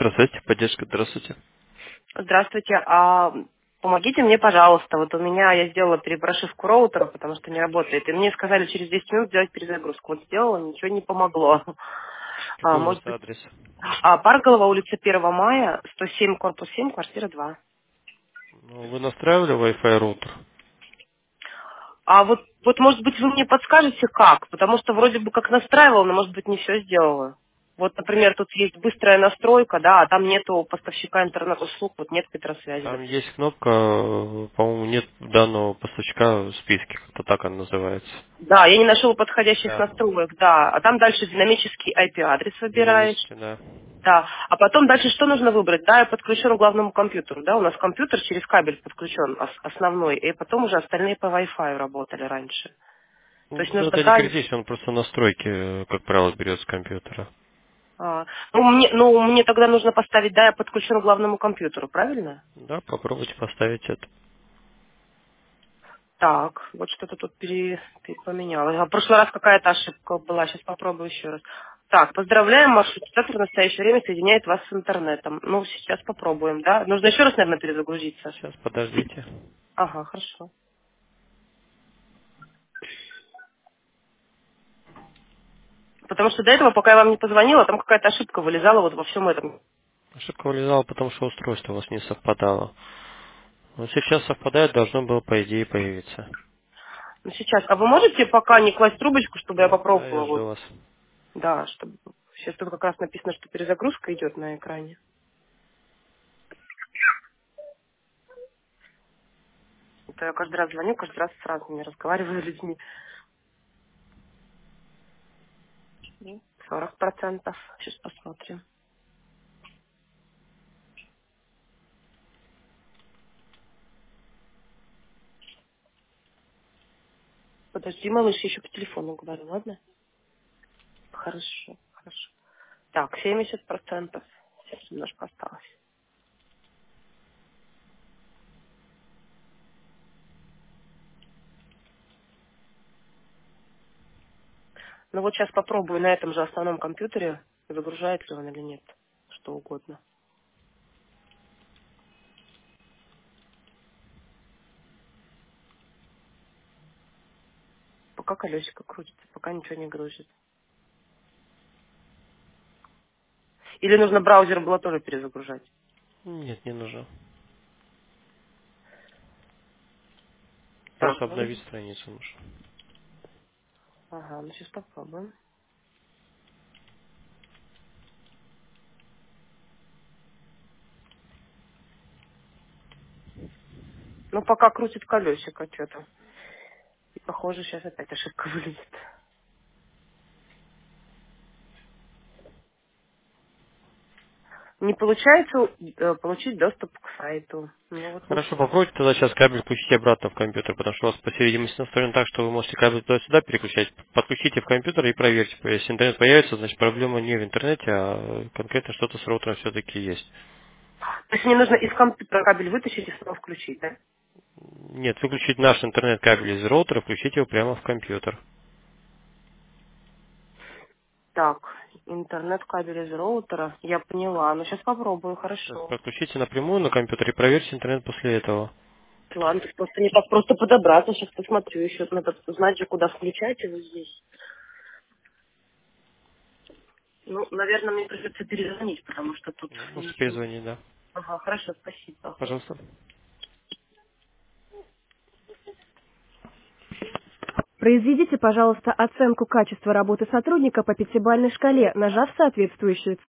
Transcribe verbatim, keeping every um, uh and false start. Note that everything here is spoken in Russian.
Здравствуйте, поддержка, здравствуйте. Здравствуйте. А помогите мне, пожалуйста. Вот у меня я сделала перепрошивку роутера, потому что не работает. И мне сказали через десять минут сделать перезагрузку. Вот сделала, ничего не помогло. А, Какой у вас может быть, адрес? а, Парголова, улица первого мая, сто семь, корпус семь, квартира два. Ну, вы настраивали Wi-Fi роутер? А вот, вот, может быть, вы мне подскажете, как? Потому что вроде бы как настраивала, но, может быть, не все сделала. Вот, например, тут есть быстрая настройка, да, а там нету поставщика интернет-услуг, вот нет Петросвязи, Там допустим. есть кнопка, э, по-моему, нет данного поставщика в списке, как-то так она называется. Да, я не нашел подходящих Да. настроек, да. А там дальше динамический ай пи-адрес выбираешь. Динамически, да. Да. А потом дальше что нужно выбрать? Да, я подключен к главному компьютеру, да, у нас компьютер через кабель подключен ос- основной, и потом уже остальные по Wi-Fi работали раньше. То есть Ну, нужно это не правильно... критично, он просто настройки, э, как правило, берет с компьютера. А, ну, мне, ну, мне тогда нужно поставить, да, я подключен к главному компьютеру, правильно? Да, попробуйте поставить это. Так, вот что-то тут пере, пере- поменялось. А в прошлый раз какая-то ошибка была, сейчас попробую еще раз. Так, поздравляем, маршрутизатор в настоящее время соединяет вас с интернетом. Ну, сейчас попробуем, да? Нужно еще раз, наверное, перезагрузиться. Сейчас, подождите. Ага, хорошо. Потому что до этого, пока я вам не позвонила, там какая-то ошибка вылезала вот во всем этом. Ошибка вылезала, потому что устройство у вас не совпадало. Но сейчас совпадает, должно было, по идее, появиться. Ну, сейчас. А вы можете пока не класть трубочку, чтобы я Да, да, я попробовала? жду Вот. вас. Да, чтобы... Сейчас тут как раз написано, что перезагрузка идет на экране. Это я каждый раз звоню, каждый раз сразу не разговариваю с людьми. Сорок процентов. Сейчас посмотрим. Подожди, малыш, я еще по телефону говорю, ладно? Хорошо, хорошо. Так, семьдесят процентов. Сейчас немножко осталось. Ну вот сейчас попробую на этом же основном компьютере, загружает ли он или нет. Что угодно. Пока колесико крутится, пока ничего не грузит. Или нужно браузер было тоже перезагружать? Нет, не нужно. Так, Просто ну, обновить страницу нужно. ага, ну сейчас попробуем. Ну, пока крутит колесико что-то. И похоже, сейчас опять ошибка вылезет. Не получается э, получить доступ к сайту. Ну вот Хорошо, ничего. попробуйте тогда сейчас кабель включить обратно в компьютер, потому что у вас, по всей видимости, настроен так, что вы можете кабель туда-сюда переключать. Подключите в компьютер и проверьте. Если интернет появится, значит проблема не в интернете, а конкретно что-то с роутером все-таки есть. То есть мне нужно из компьютера кабель вытащить и снова включить, да? Нет, выключить наш интернет-кабель из роутера, включить его прямо в компьютер. Так, интернет-кабель из роутера. Я поняла. Ну, сейчас попробую, То есть хорошо. подключите напрямую на компьютер и проверьте интернет после этого. Ладно, то есть просто не так просто подобраться. Сейчас посмотрю еще. Надо знать же, куда включать его здесь. Ну, наверное, мне придется перезвонить, потому что тут Ну, можете ничего. перезвонить, да. Ага, хорошо, спасибо. Пожалуйста. Произведите, пожалуйста, оценку качества работы сотрудника по пятибалльной шкале, нажав соответствующую